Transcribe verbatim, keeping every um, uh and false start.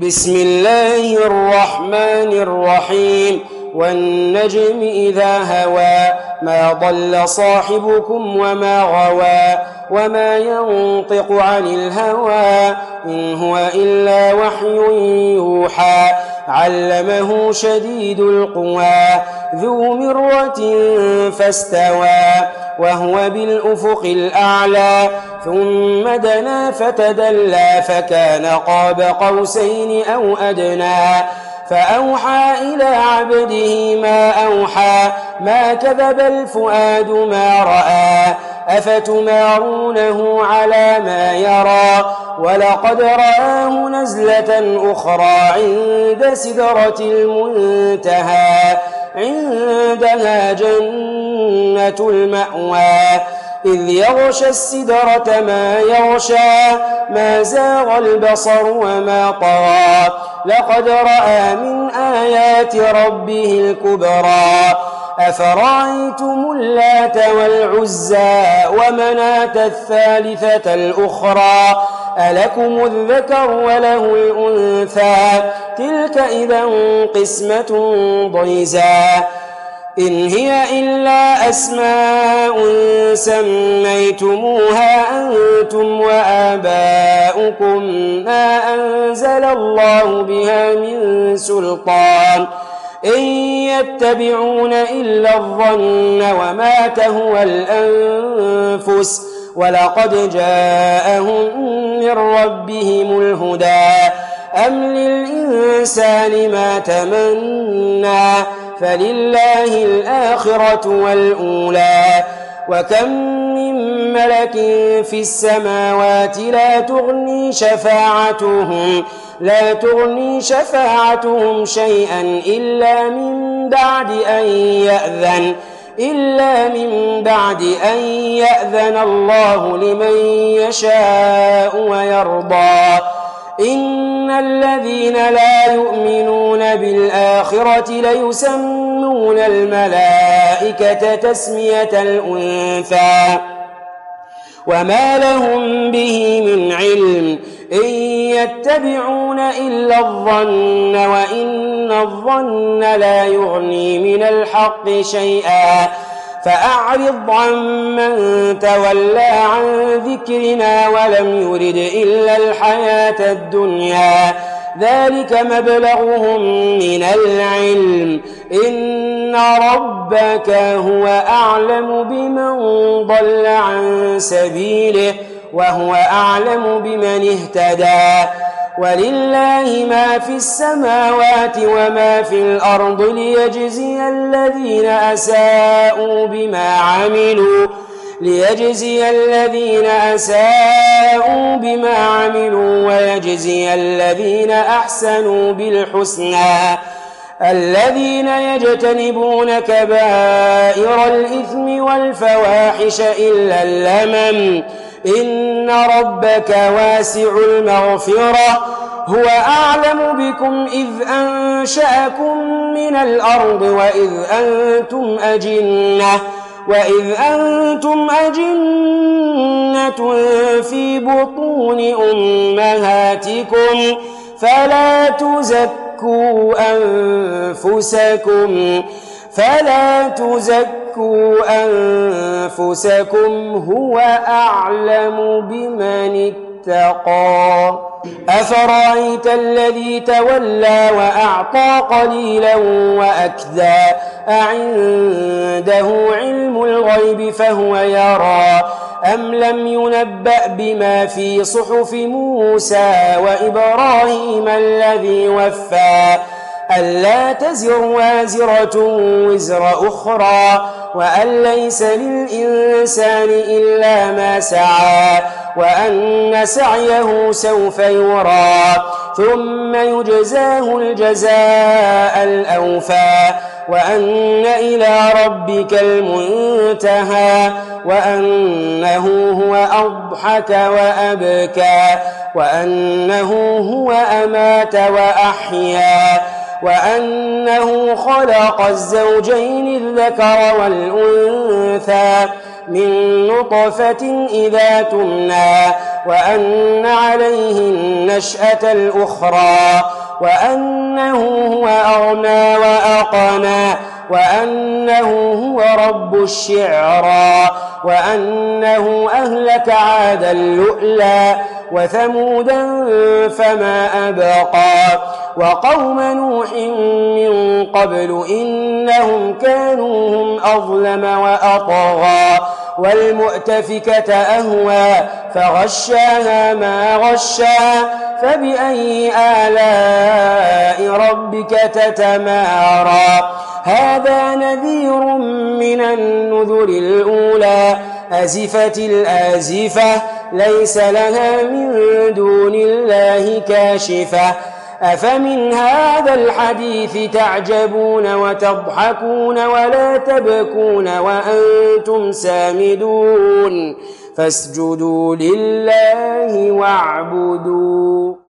بسم الله الرحمن الرحيم والنجم إذا هوى ما ضل صاحبكم وما غوى وما ينطق عن الهوى إن هو إلا وحي يوحى علمه شديد القوى ذو مرة فاستوى وهو بالأفق الأعلى ثم دنا فتدلى فكان قاب قوسين أو أدنى فأوحى إلى عبده ما أوحى ما كذب الفؤاد ما رأى أفتمارونه على ما يرى ولقد رآه نزلة أخرى عند سدرة المنتهى عندها جنة المأوى إذ يغشى السدرة ما يغشى ما زاغ البصر وما طغى لقد رأى من آيات ربه الكبرى أفرأيتم اللات والعزى ومناة الثالثة الأخرى ألكم الذكر وله الأنثى تلك إذا قسمة ضيزى إن هي إلا أسماء سميتموها أنتم وآباؤكم ما أنزل الله بها من سلطان إن يتبعون إلا الظن وما تهوى الأنفس ولقد جاءهم من ربهم الهدى أم للإنسان ما تمنى فلله الآخرة والأولى وكم من ملك في السماوات لا تغني شفاعتهم لا تغني شفاعتهم شيئا إلا من بعد أن يأذن إلا من بعد أن يأذن الله لمن يشاء ويرضى إن الذين لا يؤمنون بالآخرة ليسمون الملائكة تسمية الأنثى وما لهم به من علم إن يتبعون إلا الظن وإن الظن لا يغني من الحق شيئا فأعرض عمن تولى عن ذكرنا ولم يرد إلا الحياة الدنيا ذلك مبلغهم من العلم إن ربك هو أعلم بمن ضل عن سبيله وهو أعلم بمن اهتدى ولله ما في السماوات وما في الأرض ليجزي الذين أساءوا بما عملوا ليجزي الذين أساءوا بما عملوا ويجزي الذين أحسنوا بالحسنى الذين يجتنبون كبائر الإثم والفواحش إلا اللمم إن ربك واسع المغفرة هو أعلم بكم إذ أنشأكم من الأرض وإذ أنتم أجنة وإذ أنتم أجنة في بطون أمهاتكم فلا تزكوا أنفسكم فلا تزكوا أنفسكم هو أعلم بمن اتقى أفرأيت الذي تولى وأعطى قليلا وأكدى أعنده علم الغيب فهو يرى أم لم ينبأ بما في صحف موسى وإبراهيم الذي وفى ألا تزر وازرة وزر أخرى وأن ليس للإنسان إلا ما سعى وأن سعيه سوف يرى ثم يجزاه الجزاء الأوفى وأن إلى ربك المنتهى وأنه هو أضحك وأبكى وأنه هو أمات وأحيا وأنه خلق الزوجين الذكر والأنثى من نطفة إذا تمنى وأن عليه النشأة الأخرى وأنه هو أغنى وأقنى وأنه هو رب الشعرى وأنه أهلك عادا اللؤلؤ وثمودا فما أبقى وقوم نوح من قبل إنهم كانوا هم أظلم وأطغى والمؤتفكة أهوى فغشاها ما غشا فبأي آلاء ربك تتمارى هذا نذير من النذر الأولى أزفت الآزفة ليس لها من دون الله كاشفة أفمن هذا الحديث تعجبون وتضحكون ولا تبكون وأنتم سامدون فاسجدوا لله واعبدوا.